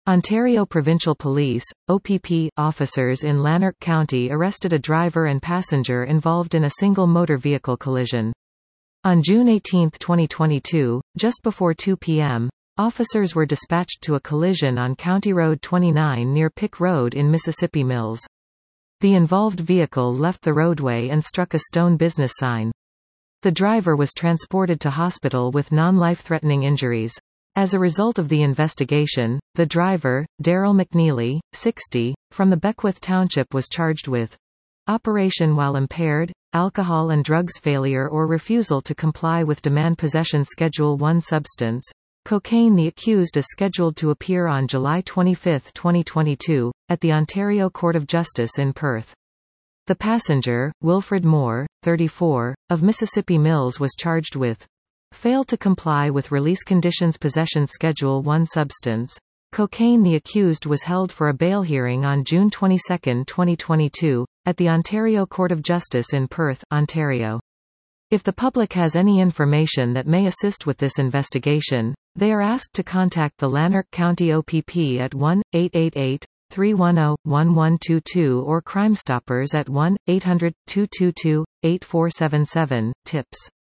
Ontario Provincial Police, OPP, officers in Lanark County arrested a driver and passenger involved in a single motor vehicle collision. On June 18, 2022, just before 2 p.m., officers were dispatched to a collision on County Road 29 near Pick Road in Mississippi Mills. The involved vehicle left the roadway and struck a stone business sign. The driver was transported to hospital with non-life-threatening injuries. As a result of the investigation, the driver, Daryl McNeely, 60, from the Beckwith Township was charged with operation while impaired, alcohol and drugs failure or refusal to comply with demand possession Schedule 1 substance, cocaine. The accused is scheduled to appear on July 25, 2022, at the Ontario Court of Justice in Perth. The passenger, Wilfred Moore, 34, of Mississippi Mills was charged with failed to comply with release conditions possession Schedule 1 substance, cocaine. The accused was held for a bail hearing on June 22, 2022, at the Ontario Court of Justice in Perth, Ontario. If the public has any information that may assist with this investigation, they are asked to contact the Lanark County OPP at 1-888-310-1122 or Crime Stoppers at 1-800-222-8477. Tips